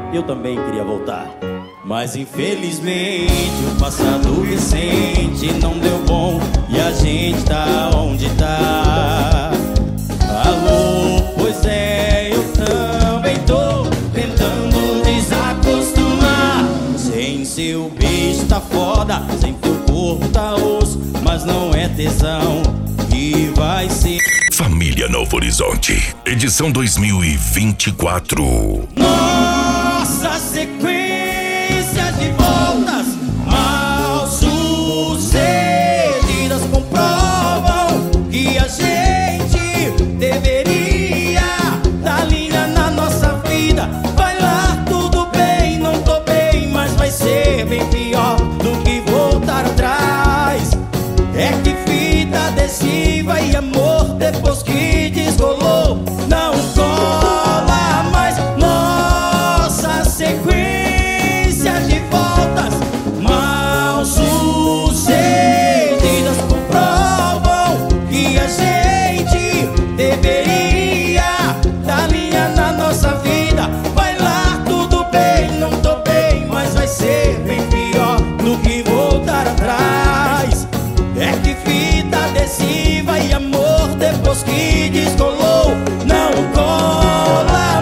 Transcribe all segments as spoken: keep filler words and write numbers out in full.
eu também queria voltar. Mas infelizmente o passado recente não deu bom e a gente tá onde tá. Alô, pois é, eu também tô tentando desacostumar. Sem seu beijo tá foda, sem teu corpo tá osso, mas não é tesão que vai ser. Família Novo Horizonte, edição dois mil e vinte e quatro. Nossa sequência de voltas mal sucedidas comprovam que a gente deveria dar linha na nossa vida. Vai lá, tudo bem, não tô bem, mas vai ser bem pior do que voltar atrás. É que fita adesiva e amor depois que descolou não cola mais. Nossa sequência de voltas mal sucedidas comprovam que a gente deveria dar linha na nossa vida. Vai lá, tudo bem, não tô bem, mas vai ser bem pior do que voltar atrás. É que fita adesiva e amor depois que descolou não cola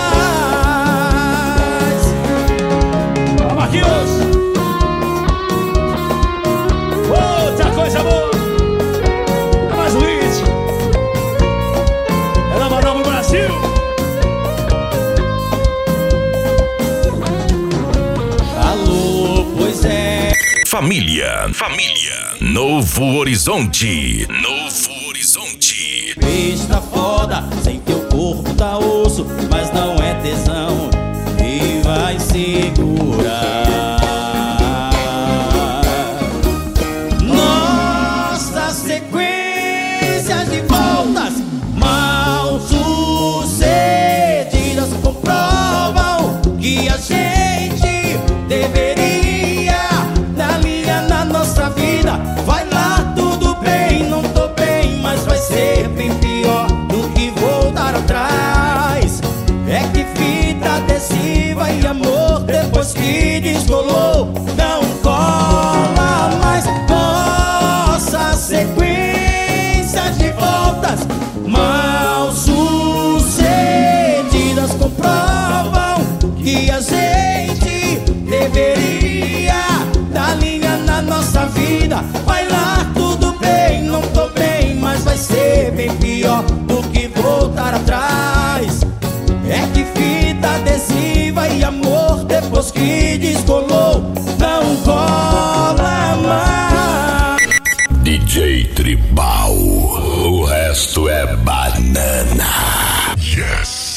mais. Ó, Marquinhos! Outra coisa boa! É mais um hit! É Nova Nova Brasil! Alô, pois é. Família, família, Novo Horizonte, Novo Horizonte. Beijo tá foda, sem teu corpo tá osso, mas não é tesão que vai segurar. Nossa sequência de voltas mal sucedidas comprovam que a gente deveria dar linha na nossa vida. Vai lá, tudo bem, não tô bem, mas vai ser bem pior do que voltar atrás. É que fita adesiva e amor depois que descolou não cola mais. Nossa sequência de voltas mal sucedidas comprovam que a gente deveria dar linha na nossa vida. Vai lá, tudo bem, não tô bem, mas vai ser bem pior do que voltar atrás. É que fita adesiva e amor depois que descolou não cola mais. D J Tribal, o resto é banana. Yes.